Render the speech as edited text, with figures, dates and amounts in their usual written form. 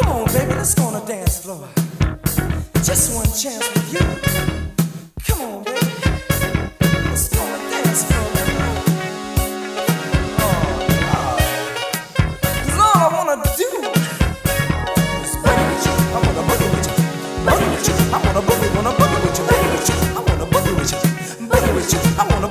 on, baby, let's go on the dance floor. Just one chance with you. Come on, baby. Let's go on the dance floor. Cause all I wanna do is boogie with you. I wanna boogie with you. Boogie with you. I wanna boogie with you. Boogie with you. I wanna boogie with you. Boogie with you. I wanna